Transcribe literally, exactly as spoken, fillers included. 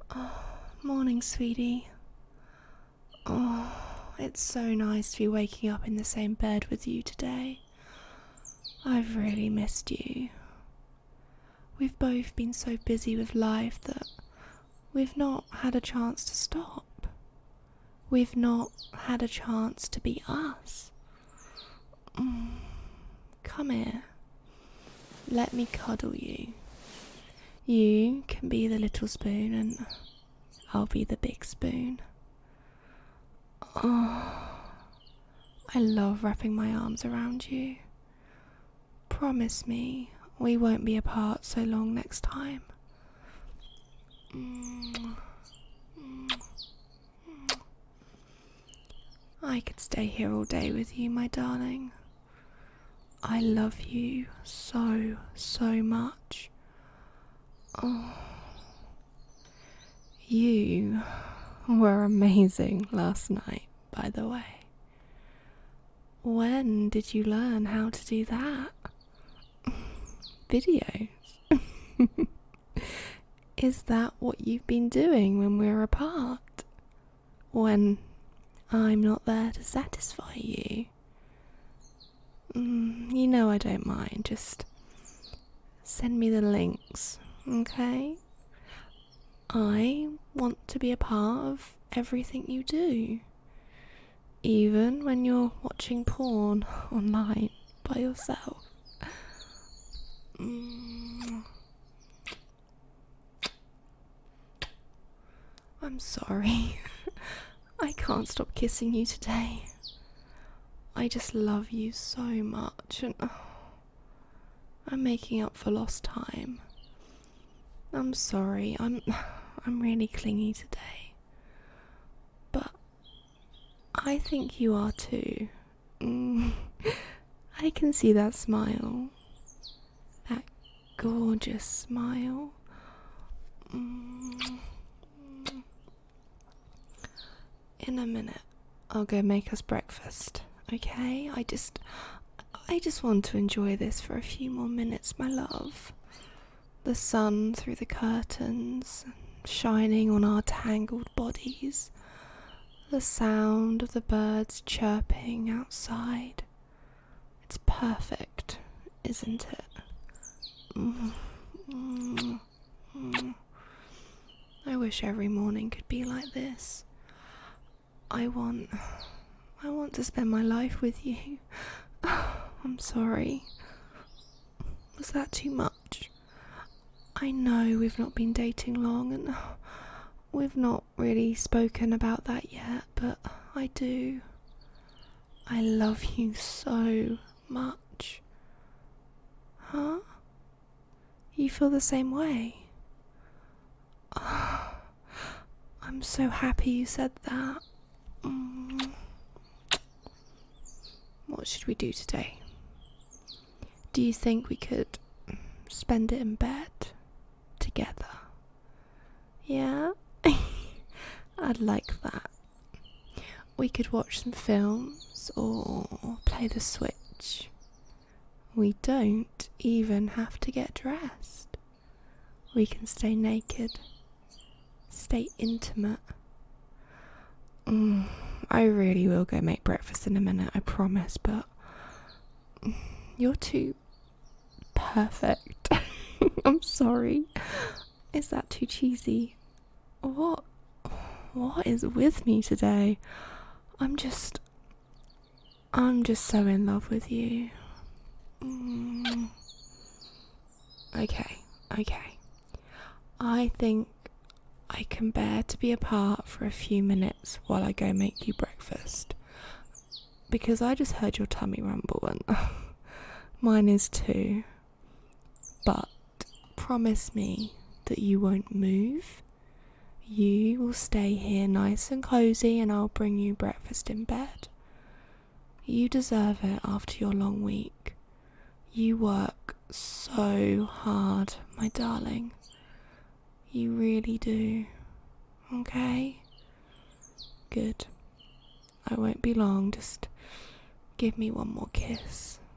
Oh, morning, sweetie. Oh, it's so nice to be waking up in the same bed with you today. I've really missed you. We've both been so busy with life that we've not had a chance to stop. We've not had a chance to be us. Mm. Come here. Let me cuddle you. You can be the little spoon and I'll be the big spoon. Oh, I love wrapping my arms around you. Promise me we won't be apart so long next time. Mm. Mm. I could stay here all day with you, my darling. I love you so, so much. Oh, you were amazing last night, by the way. When did you learn how to do that? Videos? Is that what you've been doing when we're apart? When I'm not there to satisfy you? Mm, you know I don't mind, just send me the links, okay? I want to be a part of everything you do, even when you're watching porn online by yourself. Mm. I'm sorry. I can't stop kissing you today. I just love you so much, and oh, I'm making up for lost time. I'm sorry, I'm I'm really clingy today. But I think you are too. Mm, I can see that smile. That gorgeous smile. Mm. In a minute, I'll go make us breakfast, okay? I just... I just want to enjoy this for a few more minutes, my love. The sun through the curtains, shining on our tangled bodies. The sound of the birds chirping outside. It's perfect, isn't it? Mm, mm, mm. I wish every morning could be like this. I want... I want to spend my life with you. I'm sorry. Was that too much? I know we've not been dating long and we've not really spoken about that yet, but I do. I love you so much. Huh? You feel the same way? Oh, I'm so happy you said that. Mm. What should we do today? Do you think we could spend it in bed together? Yeah? I'd like that. We could watch some films or play the Switch. We don't even have to get dressed. We can stay naked, stay intimate. Mm, I really will go make breakfast in a minute, I promise, but you're too perfect. I'm sorry. Is that too cheesy? What? What is with me today? I'm just... I'm just so in love with you. Mm. Okay, okay. I think I can bear to be apart for a few minutes while I go make you breakfast. Because I just heard your tummy rumble and mine is too. But promise me that you won't move. You will stay here nice and cozy and I'll bring you breakfast in bed. You deserve it after your long week. You work so hard, my darling. You really do. Okay? Good. I won't be long, just give me one more kiss.